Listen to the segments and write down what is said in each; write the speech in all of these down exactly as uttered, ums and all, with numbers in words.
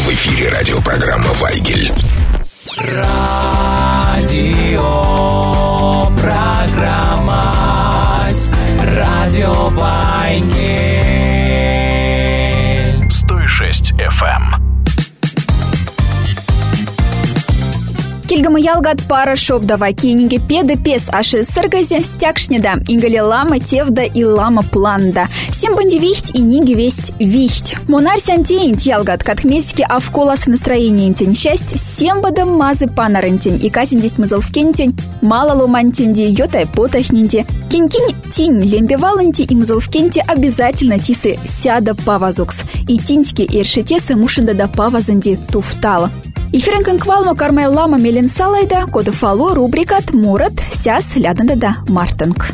В эфире радиопрограмма «Вайгель». Радио, программа «Радио Вайгель». сто шесть эф эм. Кильгама ялгат пара шобдава киниге педы пес аши сыргазе стякшнеда ингали лама тевда и лама планда. Сем банди вихть и ниги весть вихть. Монар сянтеинт ялгат катхмесики авколас настроение интень счастье сем бадам мазы панарентень и касиндесть мазалвкентень мало ломантенди йотай потахнинти. Кинь-кинь тинь лембеваланти и мазалвкенти обязательно тисы сяда павазукс. И тиньски иршите самушинда да павазанди туфтала. Эфирен квалма кармай лама мелен салайда, кода фало рубрикат Мурат, сяс ляданда да Мартинг.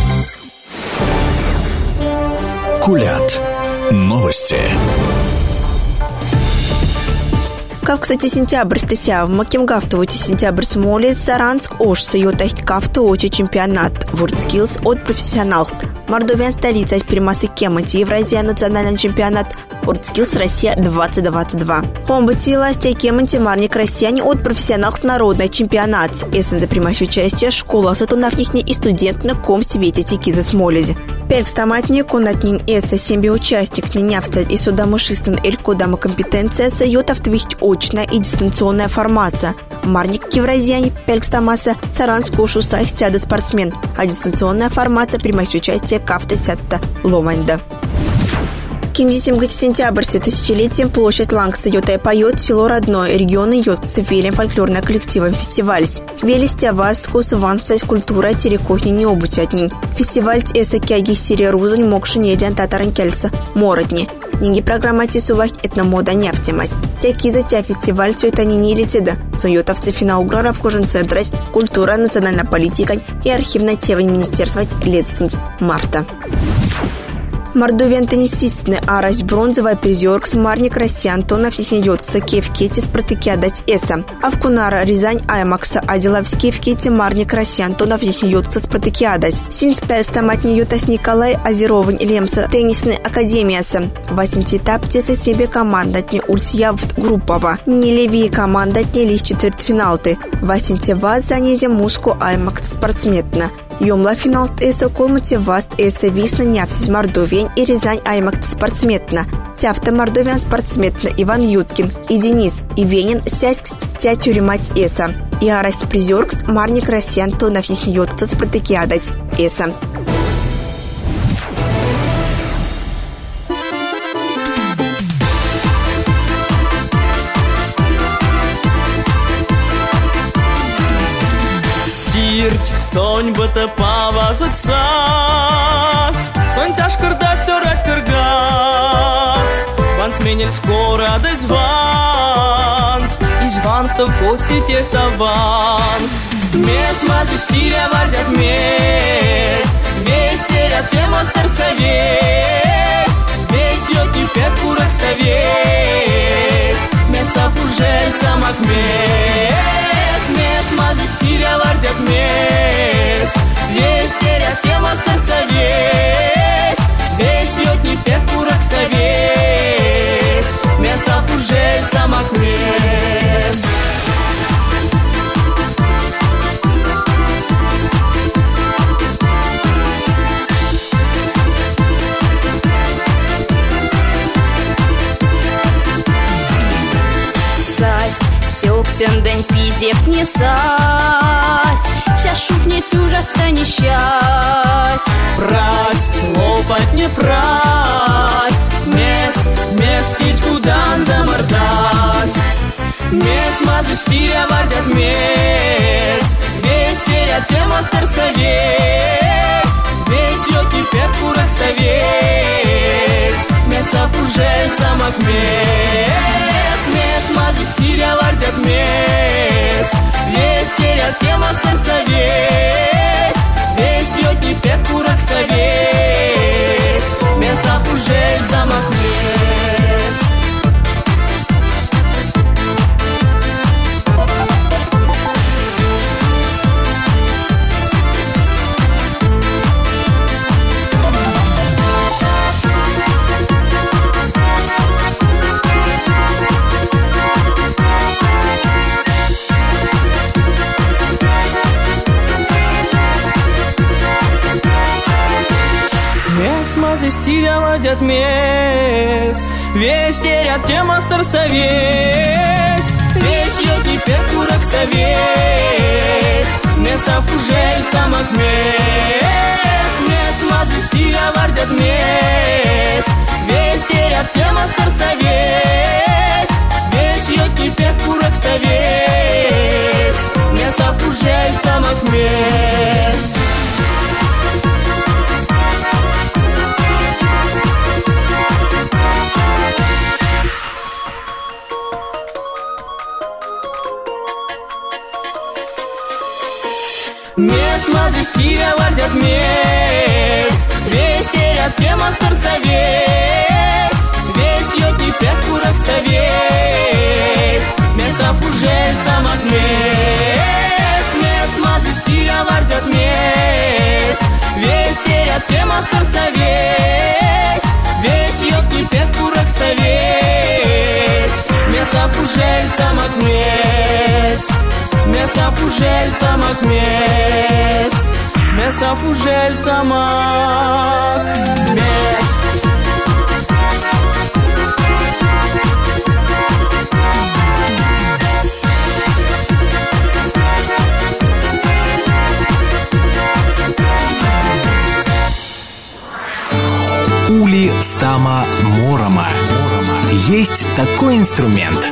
Кулят. Новости. Как, кстати, сентябрь стася в Макимгафтовоте сентябрь смолес Саранск ош сойотахт кафтовоте чемпионат WorldSkills от профессионалов. Мордовиан столица перемасы Кеманти Евразия национальный чемпионат WorldSkills Россия двадцать двадцать два. Хомбати ластя Кеманти Марник Россияне от профессионалов народный чемпионат. Эсен за примась участие школа сатунавнихни и студент на ком свете текиза смолези. Пельгстаматни кунатнин эса семби участник ненявца и судамышистан элькодама компетенция сойотавтвихть очная и дистанционная формация. Марник Евразияне Пельгстамаса Саранск ошу сахтяда спортсмен, а дистанционная формация примась участие кафта сятта ломанда. Кимдисим гати сентябрь тысячелетием площадь Лангса Йотай поет село родное региона Йот с велем фольклорным коллективом фестивальс. Велистя васткус ванфцать культура терекохни не обутятнин. Фестиваль эса кяги сирия рузань мокшинедян татаран кельса мородни. Нинги программа тисувах этномода нефтемать. Тяки за тя фестиваль все это не летеда. Сойотовцы финал угрора в кожен центрась культура национальная политика и архивная тема министерства летственц марта. Мордовиан теннисистный арась бронзовая призеркс Марник Россия Антонов Нихнеётца Кевкети спартакиадать эса. Авкунара Рязань Аймакса Аделавский в Кете Марник Россия Антонов Нихнеётца спартакиадать. Синспельстамат Ньютас Николай Азеровань Лемса теннисной академияса. Васенти таптеса себе командатни Ульсьявт группова. Не левее командатни лишь четвертьфиналты. Васенти вас занезе муску Аймакс спортсметна. Йомла финал эса колмати васт эса висна нявсис Мордовиан и Рязань Аймакт спортсметна. Тяфта Мордовиан спортсметна Иван Юткин и Денис и Венин сяськс тя тюремать эса. И арась призеркс Марник Россиян Антонов Нихнеётца спартакиадать эса. Сонь бата павазат сас, сонь тяжкарда сёрат кыргас. Вант менель скоро дез вант, из ванфтов кости те савант. Мес мазы стиля вардят мес, весь терят тема старсовест, весь лётний пек курок ставест, меса фужельца макмес, мес мазы стиля вардят мес, весь терят тема старсовест, весь лётний пек курок ставест, меса фужельца макмес. Сен день пизев не састь, щас шухнет ужасно несчасть. Прасть, лопать не прасть, мес, местить кудан замордасть. Мес мазы стиля вардят мес, весь терят тема старсовест, весь лётний пек курок ставест, меса фужельца макмес, мес мазы стиля вардят мес, весь терят тема старсовест, весь лётний пек курок ставест, меса фужельца макмес. мазы стиля водят мес. Весь терят тема старса весь. Весь ее теперь курок ставесь. Меса фужель самок мес. Мес мазы стиля водят мес. Весь терят тема старса весь. Весь ее теперь курок ставесь. Меса фужель самок мес. Мес мазы стиля вардят мес. Весь терят тема старса весь. Весь ее теперь курок ставесь. Меса фужель самок мес. Мес мазы стиля вардят мес. Весь терят тема старса весь. Весь ее теперь курок ставесь. Меса фужель самок мес. Меса фужель самок мес. Меса фужель самок мес. Ули стама морома. Есть такой инструмент.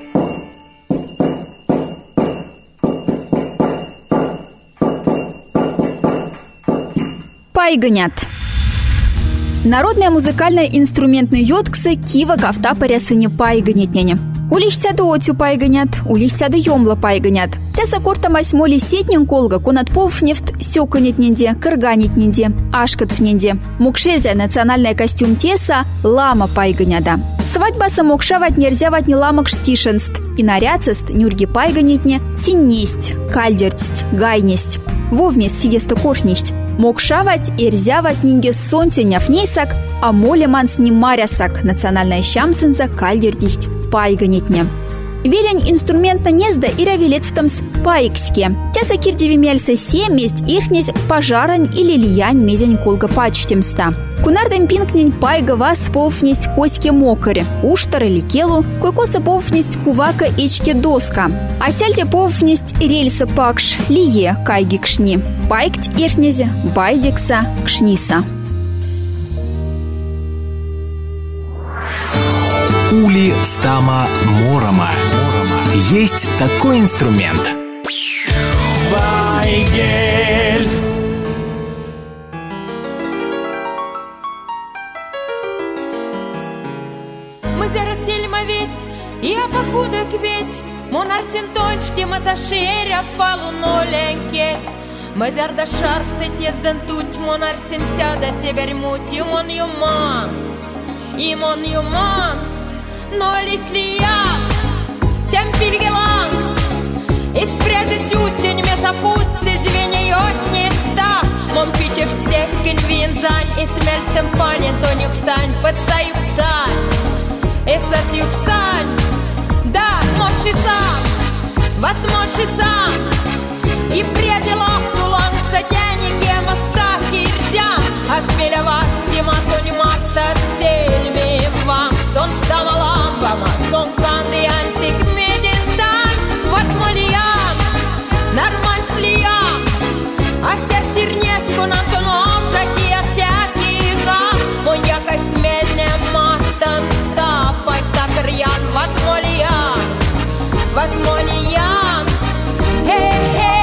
Пайганят. Народная музыкальная инструментный йотксы кива кафта парясыне пайганетняне. Улихтяды отю пайганят, улихтяды йомла пайганят. Тяса корта масьмоли сетнин колга конат повнефт сёканетненде, кырганетненде, ашкатвненде. Мукшерзя национальный костюм теса лама пайганяда. Свадьбаса мокшавать нерзявать не ламок штишенст. И наряцест нюрги пайганетне синнесть, кальдертсть, гайнесть. Вовмес сидеста корхнихть. Мокшавать и рзявать нинге сонтеняв нейсак, а молеман с ним марясак, национальная щамсенза кальдердихть пайганетне. Верень инструмента незда и равилет в том с пайкске. Тяса кирдеви мельса се месть ихнесь пожарань или лиянь мезень колга пачтемста. Кунардем пинкнень пайга вас повнесть коське мокаре, уштары ликелу, койкоса повнесть кувака ичке доска. А сяльте повнесть рельса пакш лие кайги кшни. Пайкть ихнезе байдекса кшниса. Ули стама морома. Есть такой инструмент. Вайгель. Мы заросельма ведь, я покудок ведь, монарсен тончки маташеря фалу ноленьке. Мы зарда шарф ты тезден тут, монарсен сяда теперь муть, юмон юман, имон юман. Но лисли якс, всем пильгеланкс, из прязы сютень месофутси звеньет не ста. Мом пичев сескин винзань, и смельстем пане тонюк стань, подстаю встань, и сатюк встань. Да, моши сам, вот моши сам, и прязи лафту ланкса денеги моста хирдян, а в беляватске матонь мата цельми вам. Сон стама ламбама, сон канды антик медентань. Вот молиям, нормаль слиям, а вся стернеску на тоном жаки, а всякий гам. Мой яков медля мартан тапать так рьян. Вот молиям, вот молиям, хей-хей.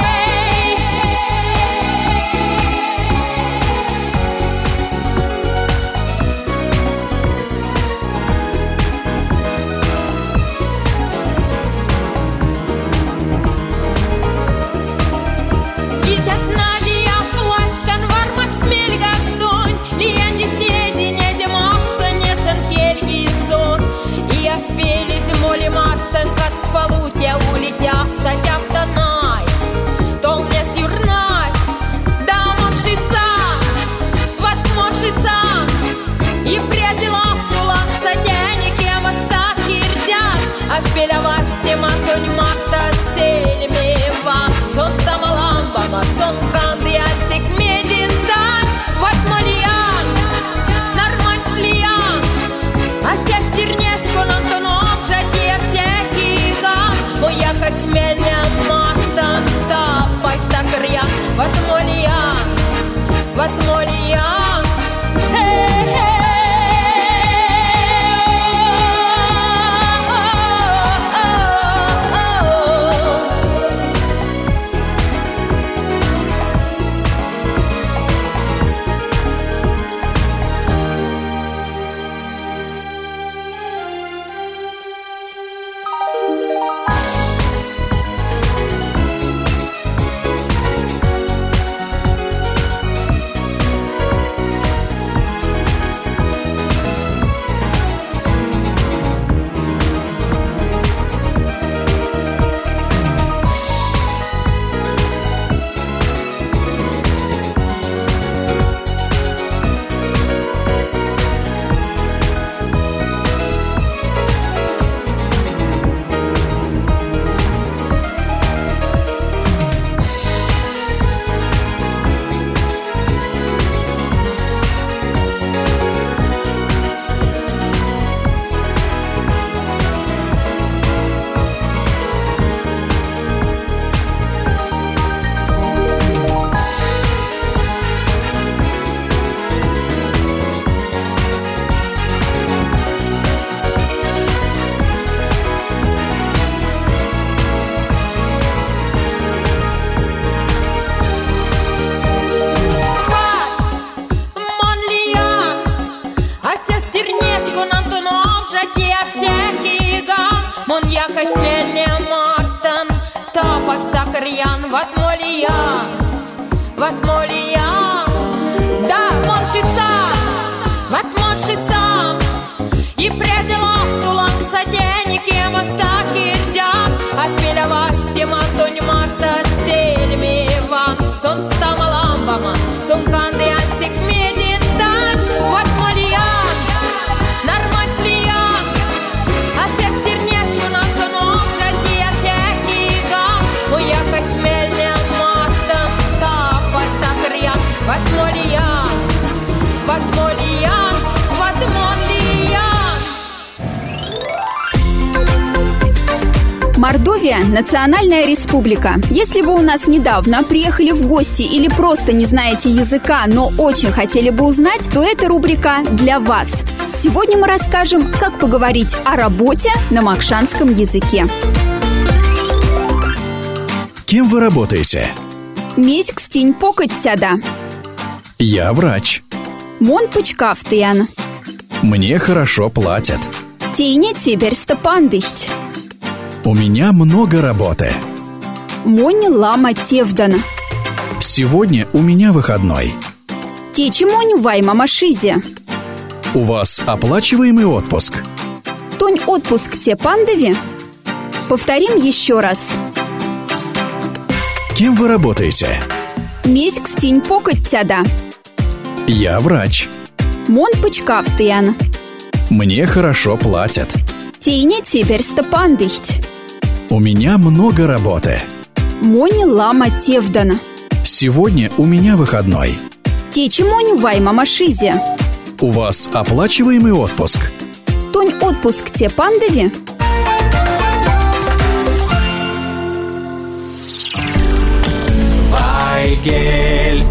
Полутя улетят, садят най, толне сюрнай, да мошица, вот мошица, и прязи лафту ланца денег, я моста хирдят, а в белявасте матонь мата цельми вам, сон стама ламбама, сон канды антик медин дан, вот молиян, Mun ехать мельне Мартин, топок так рьян, вот молия, вот молия. Да, мон шисан, вот мон шисан. И презила в тулан саденики, моста кирдян. Отпилявась тиматонь Марта, сельми Иван. Сон стама ламбама, сон канды антик медин дан. Вот молиян, нормаль слиян. А сестер неску на тоном, жадия всякий гам. Уехать мельне Марта, тапать так рьян. Вот молиян, вот молиян, вот молиян. Мордовия – национальная республика. Если вы у нас недавно приехали в гости или просто не знаете языка, но очень хотели бы узнать, то эта рубрика для вас. Сегодня мы расскажем, как поговорить о работе на макшанском языке. Кем вы работаете? Месяк стень покать тяда. Я врач. Мон пучкафтыян. Мне хорошо платят. Тейне теперь стопандыхть. У меня много работы. Монь лама тевдан. Сегодня у меня выходной. Течи монь вайма машизе. У вас оплачиваемый отпуск? Тонь отпуск те пандови. Повторим еще раз. Кем вы работаете? Месяк стень покать тяда. Я врач. Мон пучкафтыян. Мне хорошо платят. Тейне теперь стопандыхть. У меня много работы. Монь лама тевдан. Сегодня у меня выходной. Течи монь вайма машизе. У вас оплачиваемый отпуск? Тонь отпуск те пандови. Вайгель.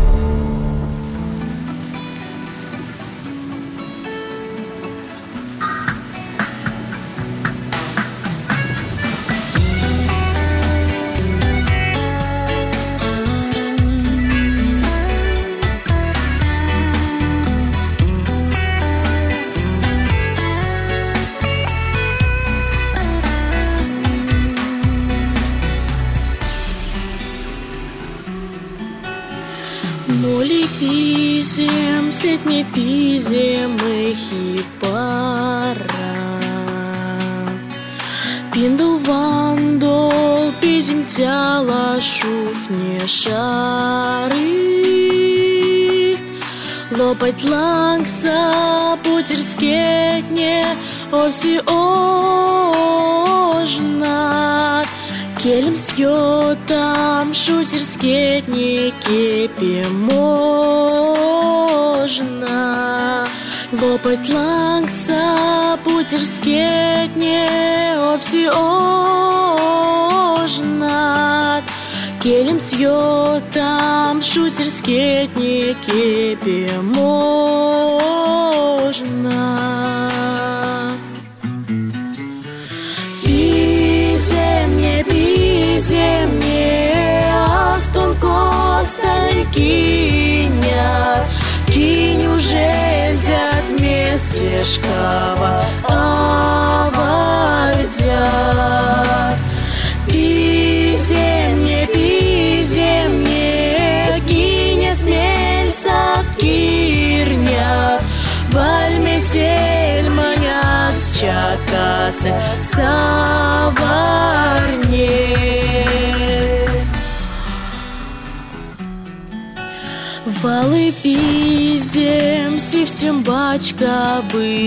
Моли пизем, сетми пизем, эхи пара. Пиндл вандол, пизем тяла, шуфне шары. Лопать лангса, путерскетне, овси ожнат. Келем с йотам, шутерскетне, кепе можно. Лопать лангса, путерскетне, овси ожнат. Келем с йотам, шутерскетне, кепе можно. Пиземне, пиземне, астон костань кинят. Кинь уже льдят местешкава, авардят. Пиземне, пиземне, кинь смельсат кирнят. Вальмесель манят с чакасы саварне. Валы пизем, сивтем бачка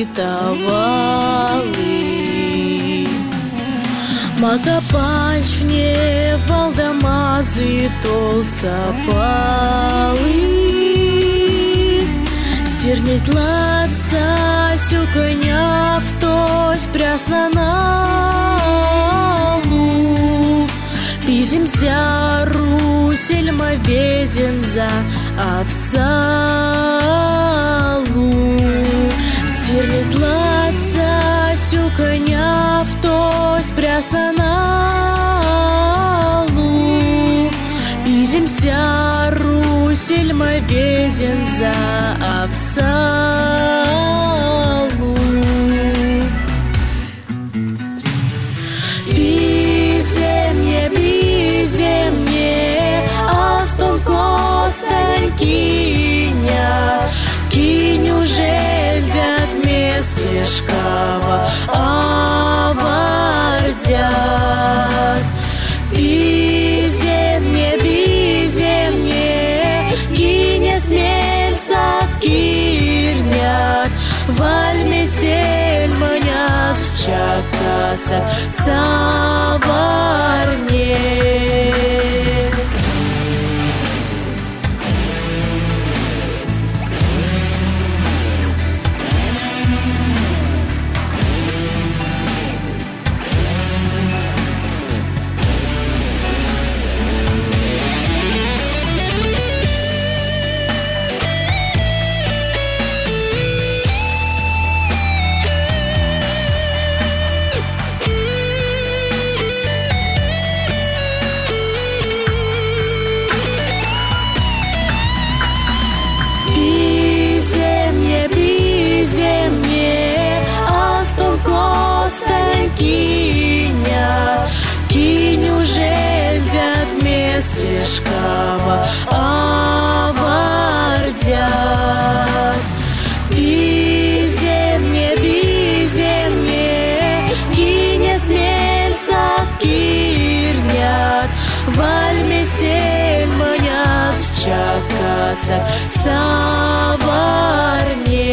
бытовалы. Макапанч вне валдамазы толсапалы. Сирнет ладца, сюконя в тось прясно на луг. Пиземся русельма веден за овсалу. Сирнет ладца, сюконя в тось прясно на луг. Пиземся русельма веден за овсалу. кинят, киню жельдят местешкава, авардят. Bizemnie, bizemnie, ginie смельцат кирнят, вальмесель манят чакаса саварне. Местешкава, авардят. Bizemnie, bizemnie, ginie смельцат кирнят, вальмесель манят чакаса саварне.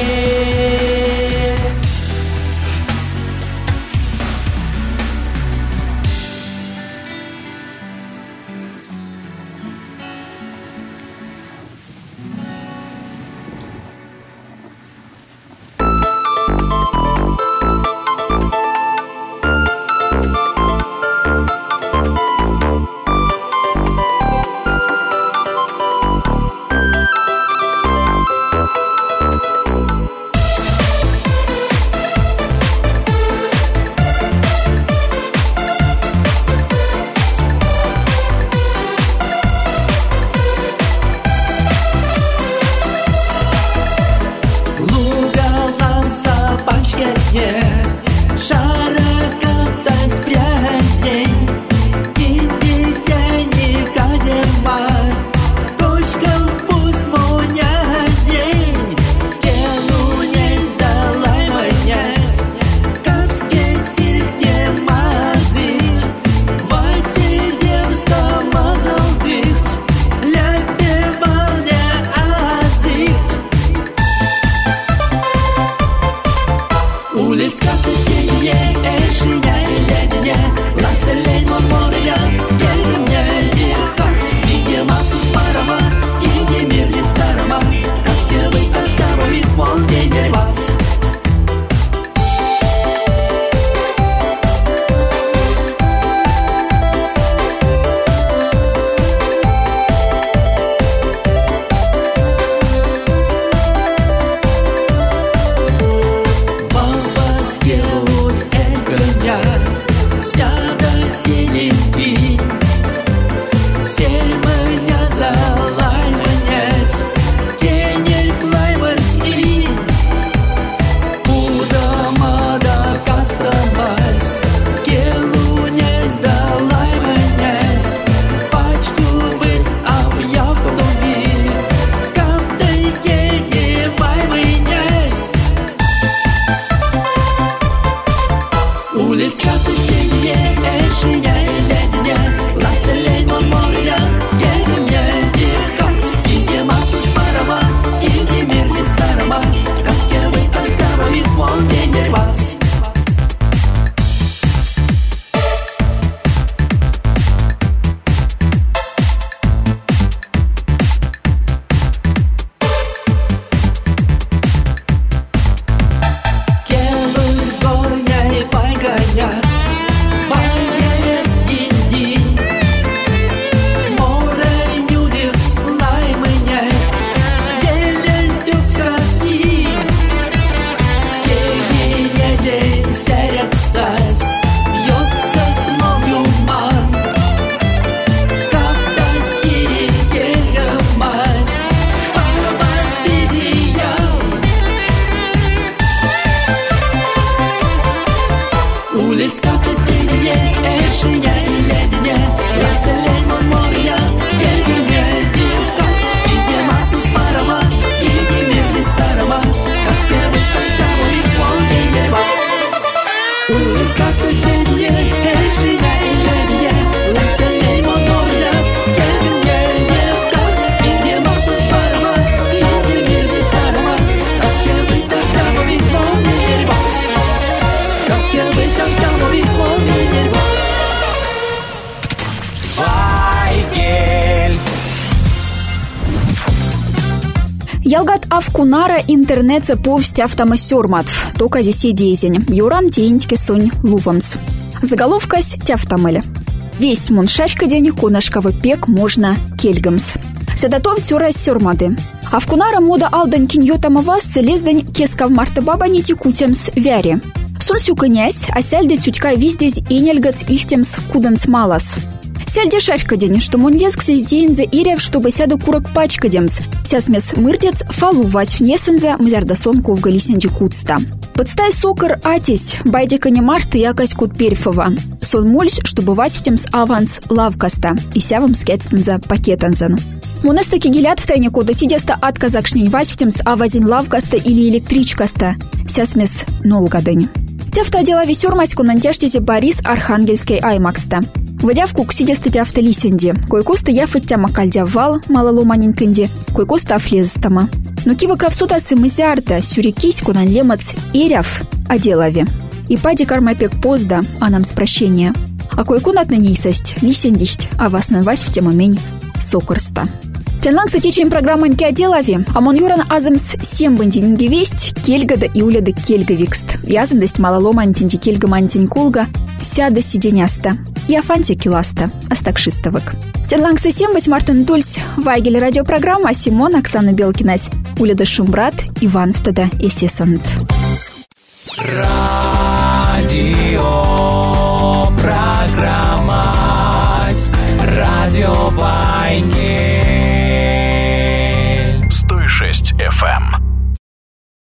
Ялгат авкунара интернетце повсть автомасёрматв, тока зисе дезень, юран теньке сонь лувамс. Заголовкась тяфтамель. Весть мун шашка день конашковый пек можно кельгамс. Седатов тюра сёрмады. Авкунара мода алдан киньотама вас лездань кескав марта баба не текутемс вяре. Сон сюканясь, а сяльде тютька виздесь инельгац ихтемс куданс малас. Сяльде шашка день, что мон леск сиздеинзе ирев, чтобы сяда курок пачкадемс. Сясмес мырдец фалу вась внесензе мзярда сонку в галисенде кутста. Подстай сокор атись, байдика не марта якась кут перьфова. Сон мольш, чтобы васитемс аванс лавкаста, и сявам скетстенза пакетанзан. Монестаки гилят в тайне кода сидеста отказакшнень васитемс авазин лавкаста или электричкаста. Сясмес нолгадень. Тяфта дела весёрмась конантяштизе Борис Архангельский аймакста. Водявку ксидеста тяфта лисенди, кой-коста яфыття макальдявал малоломаненькенди, кой-коста афлезстама. Но кивака в сутасы мызярда сюрикись кунан лемац иряв оделави. И пади кармапек позда, а нам с прощения. А кой-кунат на ней састь лисендисть, а вас на вась в темамень сокорста. Тенланг затечень программы нки оделави, а мон юран азымс сембандинги весть, кельгада и уляда кельгавикст. Язымдость малоломантинди кельга мантинькулга, сяда сиденяста. И афанти киласта, астакшистовок. Тенланг сесембась Мартин Тульс, Вайгель радиопрограмма, Симон, Оксана Белкинась, Уляда Шумбрат, Иван Втада Эсесант. Радио программа, радио Вайгель.